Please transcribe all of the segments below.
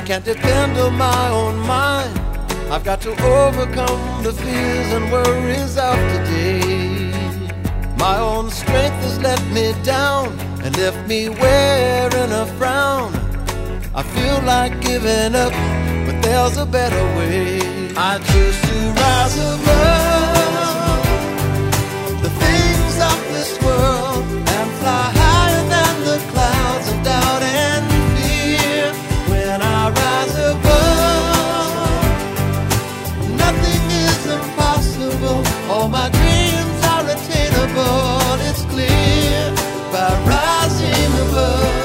can't depend on my own mind. I've got to overcome the fears and worries of today. My own strength has let me down and left me wearing a frown. I feel like giving up, but there's a better way. I choose to rise above the things of this world and fly higher than the clouds of doubt and fear. When I rise above, nothing is impossible. All my dreams are attainable. It's clear by rising above.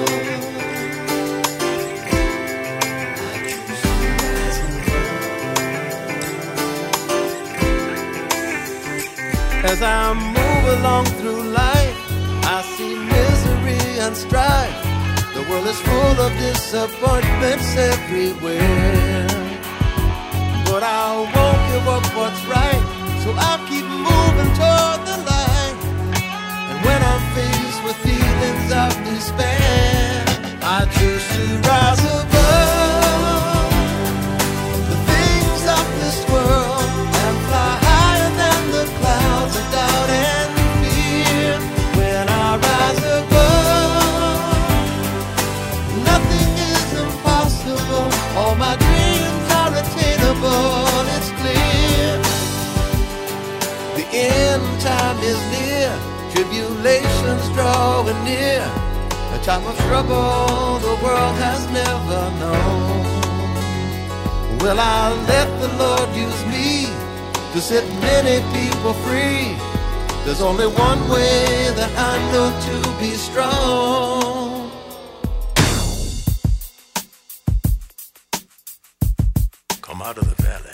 As I move along through life, I see misery and strife. The world is full of disappointments everywhere. But I won't give up what's right, so I'll keep moving toward the light. And when I'm faced with feelings of despair, I choose to rise above the things of this world and fly higher than the clouds of doubt and fear. When I rise above, nothing is impossible. All my dreams are attainable. It's clear the end time is near. Tribulations drawing near. A time of trouble the world has never known. Will I let the Lord use me to set many people free? There's only one way that I know to be strong. Come out of the valley.